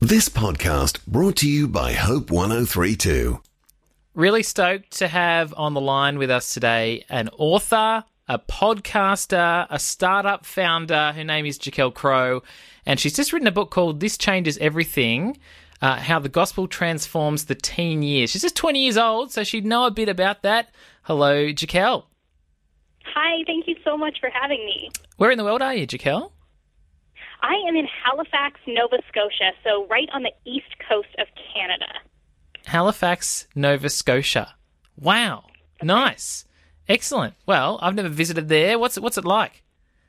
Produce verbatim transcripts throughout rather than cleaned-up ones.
This podcast brought to you by Hope one oh three two. Really stoked to have on the line with us today an author, a podcaster, a startup founder. Her name is Jaquel Crowe, and she's just written a book called This Changes Everything, uh, How the Gospel Transforms the Teen Years. She's just twenty years old, so she'd know a bit about that. Hello, Jaquel. Hi, thank you so much for having me. Where in the world are you, Jaquel? I am in Halifax, Nova Scotia, so right on the east coast of Canada. Halifax, Nova Scotia. Wow, nice. Excellent. Well, I've never visited there. What's it, what's it like?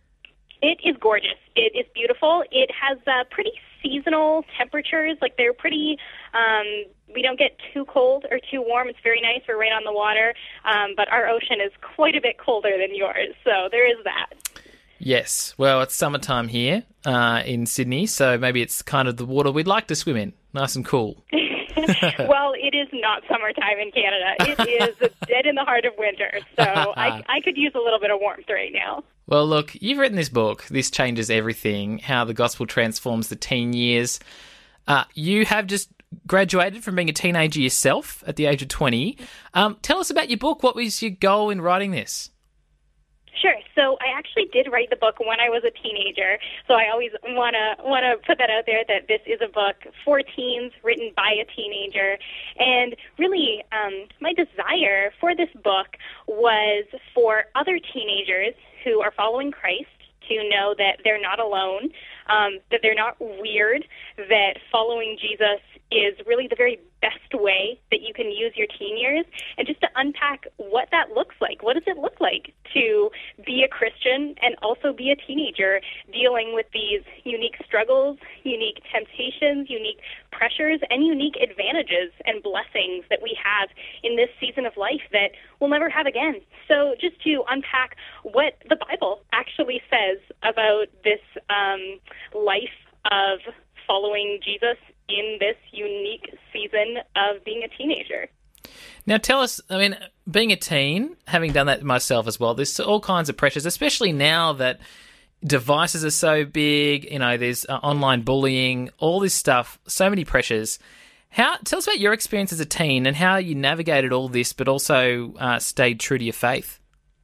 It is gorgeous. It is beautiful. It has uh, pretty seasonal temperatures. Like, they're pretty, um, we don't get too cold or too warm. It's very nice. We're right on the water. Um, but our ocean is quite a bit colder than yours, so there is that. Yes. Well, it's summertime here uh, in Sydney, so maybe it's kind of the water we'd like to swim in. Nice and cool. Well, it is not summertime in Canada. It is dead in the heart of winter, so I, I could use a little bit of warmth right now. Well, look, you've written this book, This Changes Everything, How the Gospel Transforms the Teen Years. Uh, you have just graduated from being a teenager yourself at the age of twenty. Um, tell us about your book. What was your goal in writing this? Sure. So I actually did write the book when I was a teenager. So I always want to want to put that out there, that this is a book for teens, written by a teenager. And really, um, my desire for this book was for other teenagers who are following Christ to know that they're not alone, um, that they're not weird, that following Jesus is really the very best way that you can use your teen years, and just to unpack what that looks like. What does it look like to be a Christian and also be a teenager, dealing with these unique struggles, unique temptations, unique pressures, and unique advantages and blessings that we have in this season of life that we'll never have again. So just to unpack what the Bible actually says about this um, life of following Jesus in this unique season of being a teenager. Now tell us, I mean, being a teen, having done that myself as well, there's all kinds of pressures, especially now that devices are so big, you know, there's uh, online bullying, all this stuff, so many pressures. How? Tell us about your experience as a teen and how you navigated all this, but also uh, stayed true to your faith.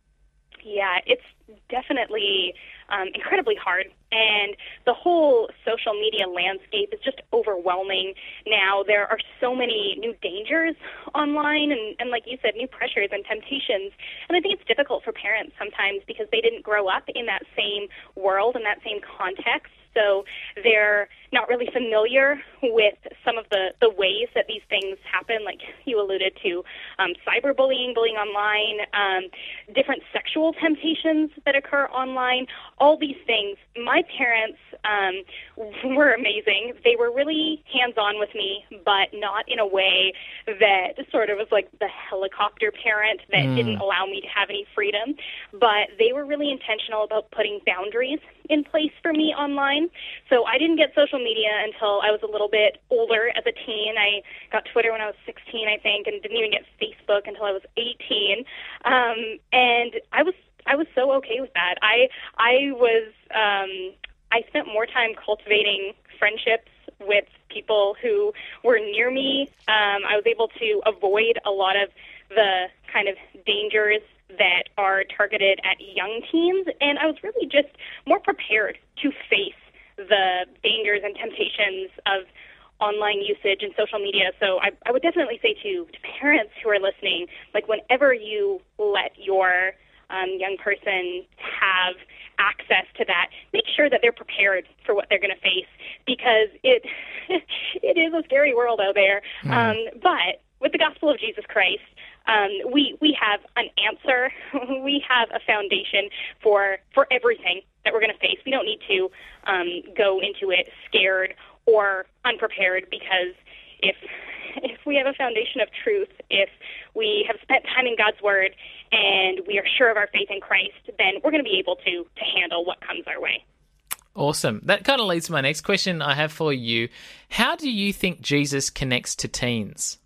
Yeah, it's definitely um, incredibly hard. And the whole social media landscape is just overwhelming now. There are so many new dangers online and, and, like you said, new pressures and temptations. And I think it's difficult for parents sometimes because they didn't grow up in that same world and that same context. So they're not really familiar with some of the, the ways that these things happen, like you alluded to, um, cyberbullying, bullying online, um, different sexual temptations that occur online, all these things. My parents um, were amazing. They were really hands-on with me, but not in a way that sort of was like the helicopter parent that mm. didn't allow me to have any freedom. But they were really intentional about putting boundaries in place for me online. So I didn't get social media until I was a little bit older as a teen. I got Twitter when I was sixteen, I think, and didn't even get Facebook until I was eighteen. Um, and I was I was so okay with that. I I was um, I spent more time cultivating friendships with people who were near me. Um, I was able to avoid a lot of the kind of dangers that are targeted at young teens, and I was really just more prepared to face the dangers and temptations of online usage and social media. So I, I would definitely say to, to parents who are listening, like, whenever you let your um, young person have access to that, make sure that they're prepared for what they're going to face, because it it is a scary world out there. Mm. Um, but with the gospel of Jesus Christ, um, we we have an answer. We have a foundation for for everything that we're going to face. We don't need to um, go into it scared or unprepared, because if if we have a foundation of truth, if we have spent time in God's Word, and we are sure of our faith in Christ, then we're going to be able to to handle what comes our way. Awesome. That kind of leads to my next question I have for you. How do you think Jesus connects to teens?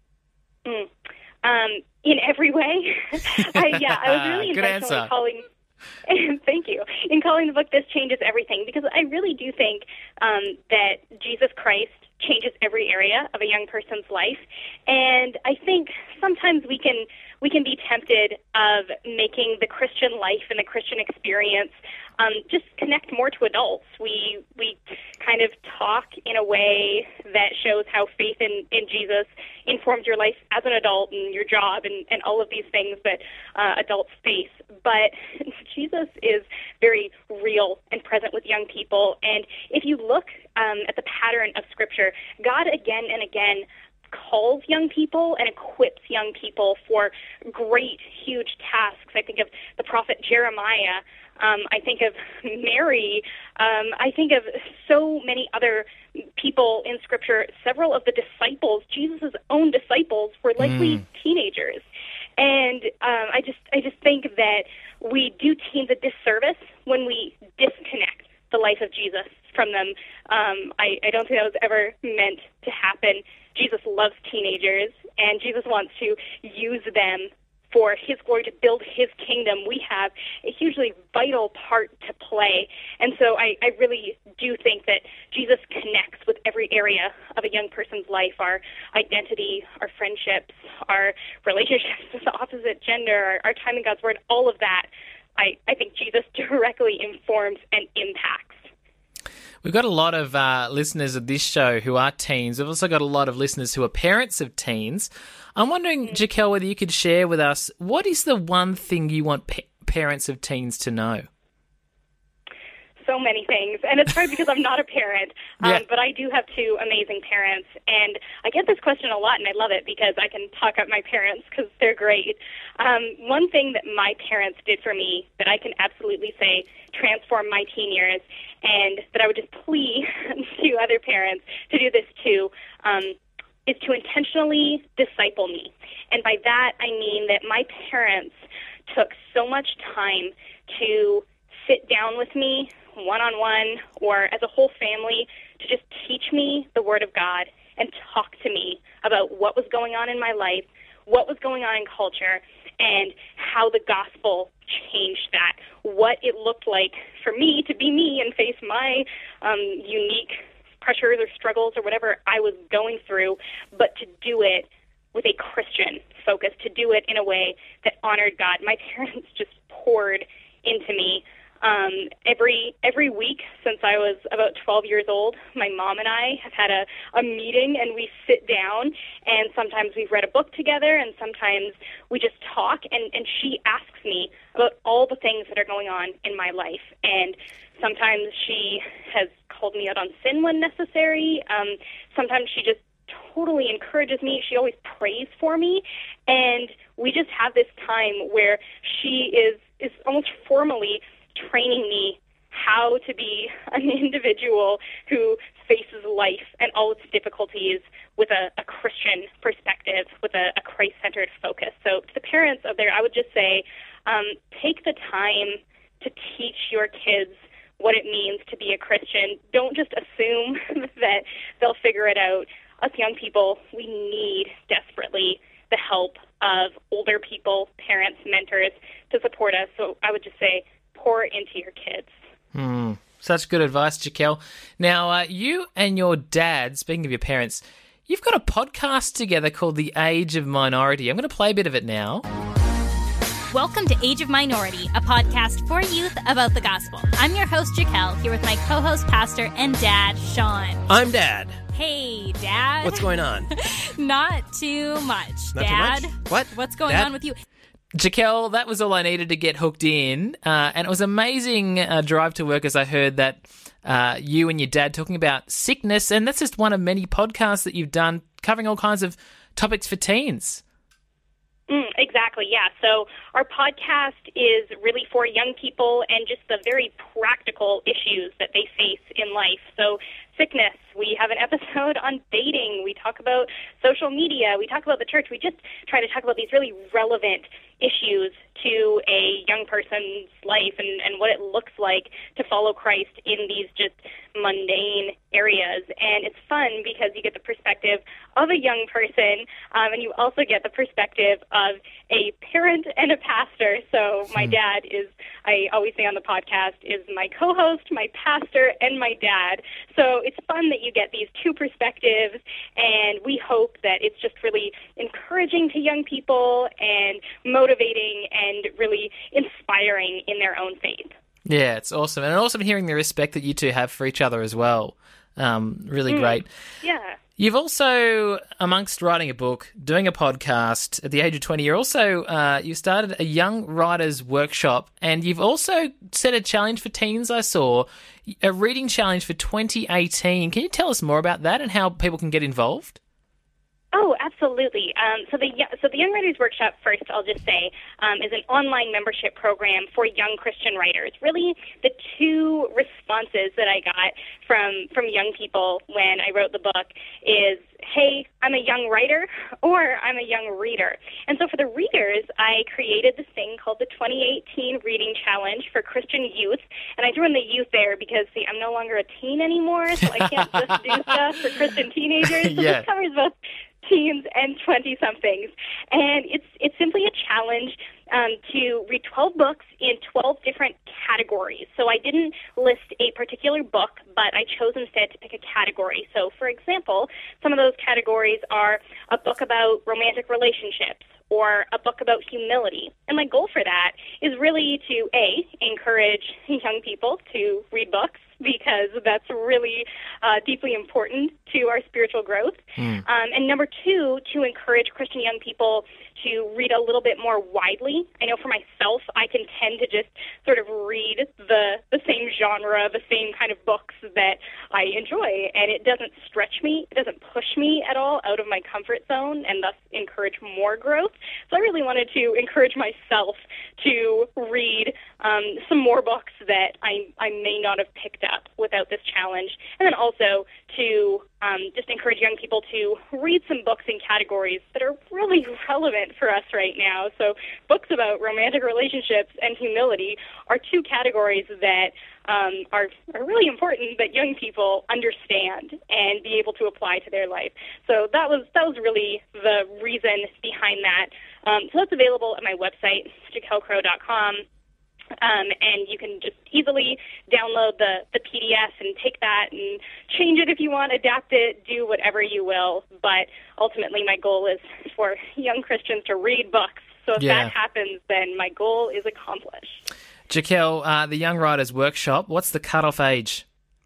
Mm. Um, in every way. I, yeah, I was really Good intentional answer. in calling. Thank you. In calling the book "This Changes Everything," because I really do think um, that Jesus Christ changes every area of a young person's life. And I think sometimes we can we can be tempted of making the Christian life and the Christian experience um, just connect more to adults. We we kind of talk in a way that shows how faith in, in Jesus informs your life as an adult and your job and, and all of these things that uh, adults face. But Jesus is very real and present with young people. And if you look um, at the pattern of Scripture, God again and again calls young people and equips young people for great, huge tasks. I think of the prophet Jeremiah. Um, I think of Mary. Um, I think of so many other people in Scripture. Several of the disciples, Jesus' own disciples, were likely mm. teenagers. And um, I just, I just think that we do teens a disservice when we disconnect the life of Jesus from them. Um, I, I don't think that was ever meant to happen. Jesus loves teenagers, and Jesus wants to use them for his glory, to build his kingdom. We have a hugely vital part to play. And so I, I really do think that Jesus connects with every area of a young person's life, our identity, our friendships, our relationships with the opposite gender, our, our time in God's Word, all of that. I, I think Jesus directly informs and impacts. We've got a lot of uh, listeners of this show who are teens. We've also got a lot of listeners who are parents of teens. I'm wondering, mm-hmm. Jaquel, whether you could share with us, what is the one thing you want pa- parents of teens to know? So many things, and it's hard because I'm not a parent, um, yeah. but I do have two amazing parents, and I get this question a lot, and I love it because I can talk up my parents because they're great. Um, one thing that my parents did for me that I can absolutely say transformed my teen years, and that I would just plea to other parents to do this too, um, is to intentionally disciple me. And by that, I mean that my parents took so much time to sit down with me one-on-one or as a whole family to just teach me the Word of God and talk to me about what was going on in my life, what was going on in culture, and how the gospel changed that, what it looked like for me to be me and face my um, unique pressures or struggles or whatever I was going through, but to do it with a Christian focus, to do it in a way that honored God. My parents just poured into me. Um, every every week since I was about twelve years old, my mom and I have had a, a meeting, and we sit down, and sometimes we've read a book together, and sometimes we just talk, and, and she asks me about all the things that are going on in my life. And sometimes she has called me out on sin when necessary. Um, sometimes she just totally encourages me. She always prays for me. And we just have this time where she is, is almost formally training me how to be an individual who faces life and all its difficulties with a, a Christian perspective, with a, a Christ-centered focus. So to the parents out there, I would just say, um, take the time to teach your kids what it means to be a Christian. Don't just assume that they'll figure it out. Us young people, we need desperately the help of older people, parents, mentors to support us. So I would just say, pour into your kids. Hmm. Such good advice, Jaquel. Now, uh, you and your dad, speaking of your parents, you've got a podcast together called The Age of Minority. I'm going to play a bit of it now. Welcome to Age of Minority, a podcast for youth about the gospel. I'm your host, Jaquel, here with my co-host, pastor, and dad, Sean. I'm Dad. Hey, Dad. What's going on? Not too much, Not Dad. Too much? What? What's going Dad? on with you? Jaquel, that was all I needed to get hooked in, uh, and it was amazing uh, drive to work as I heard that uh, you and your dad talking about sickness, and that's just one of many podcasts that you've done covering all kinds of topics for teens. Mm, exactly, yeah. So our podcast is really for young people and just the very practical issues that they face in life. So sickness, we have an episode on dating, we talk about social media, we talk about the church, we just try to talk about these really relevant issues to a young person's life and, and what it looks like to follow Christ in these just mundane areas. And it's fun because you get the perspective of a young person, um, and you also get the perspective of a parent and a pastor. So my Hmm. dad is, I always say on the podcast, is my co-host, my pastor, and my dad. So it's fun that you get these two perspectives, and we hope that it's just really encouraging to young people and motivating and really inspiring in their own faith. Yeah, it's awesome. And awesome hearing the respect that you two have for each other as well. Um, really Mm. great. Yeah. You've also, amongst writing a book, doing a podcast, at the age of twenty, you're also, uh, you started a young writers workshop, and you've also set a challenge for teens, I saw, a reading challenge for twenty eighteen. Can you tell us more about that and how people can get involved? Oh, absolutely. Um, so the so the Young Writers Workshop, first, I'll just say, um, is an online membership program for young Christian writers. Really, the two responses that I got from from young people when I wrote the book is, hey, I'm a young writer, or I'm a young reader. And so for the readers, I created this thing called the twenty eighteen Reading Challenge for Christian youth. And I threw in the youth there because, see, I'm no longer a teen anymore, so I can't just do stuff for Christian teenagers. So Yeah. this covers both teens and twenty-somethings. And it's it's simply a challenge um, to read twelve books in twelve different categories. So I didn't list a particular book, but I chose instead to pick a category. So, for example, some of those categories are a book about romantic relationships or a book about humility. And my goal for that is really to, A, encourage young people to read books, because that's really uh, deeply important to our spiritual growth. Mm. Um, and number two, to encourage Christian young people to read a little bit more widely. I know for myself, I can tend to just sort of read the, the same genre, the same kind of books that I enjoy, and it doesn't stretch me, it doesn't push me at all out of my comfort zone, and thus encourage more growth. So I really wanted to encourage myself to read um, some more books that I, I may not have picked up without this challenge, and then also to um, just encourage young people to read some books in categories that are really relevant for us right now. So books about romantic relationships and humility are two categories that um, are, are really important that young people understand and be able to apply to their life. So that was that was really the reason behind that. Um, so that's available at my website, jaquel crow dot com. Um, and you can just easily download the, the P D F and take that and change it if you want, adapt it, do whatever you will. But ultimately, my goal is for young Christians to read books. So if Yeah. that happens, then my goal is accomplished. Jaquel, uh, the Young Writers Workshop, what's the cutoff age?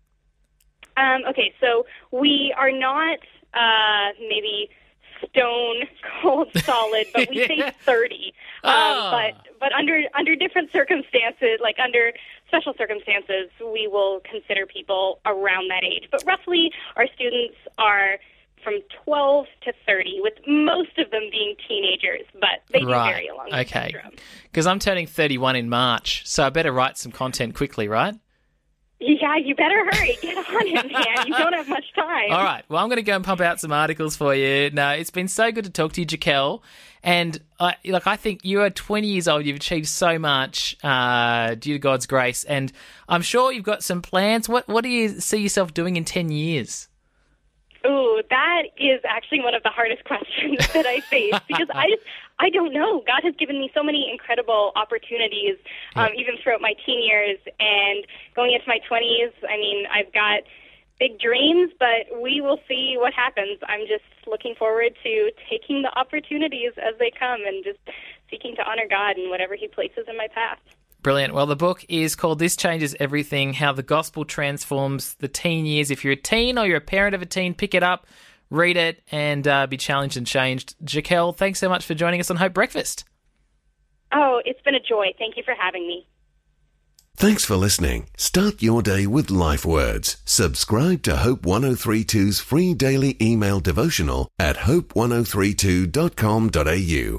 Um, okay, so we are not uh, maybe stone cold solid, but we say thirty. Um, Oh. But but under under different circumstances, like under special circumstances, we will consider people around that age. But roughly, our students are from twelve to thirty, with most of them being teenagers, but they do Right. vary along the Okay. spectrum. Because I'm turning thirty-one in March, so I better write some content quickly, right? Yeah, you better hurry. Get on it, man. You don't have much time. All right. Well, I'm going to go and pump out some articles for you. No, it's been so good to talk to you, Jaquel. And I, like, I think you are twenty years old. You've achieved so much uh, due to God's grace, and I'm sure you've got some plans. What What do you see yourself doing in ten years? Ooh, that is actually one of the hardest questions that I face, because I just, I don't know. God has given me so many incredible opportunities, um, even throughout my teen years, and going into my twenties, I mean, I've got big dreams, but we will see what happens. I'm just looking forward to taking the opportunities as they come and just seeking to honor God in whatever He places in my path. Brilliant. Well, the book is called This Changes Everything, How the Gospel Transforms the Teen Years. If you're a teen or you're a parent of a teen, pick it up, read it, and uh, be challenged and changed. Jaquel, thanks so much for joining us on Hope Breakfast. Oh, it's been a joy. Thank you for having me. Thanks for listening. Start your day with Life Words. Subscribe to Hope one oh three two's free daily email devotional at hope one oh three two dot com dot a u.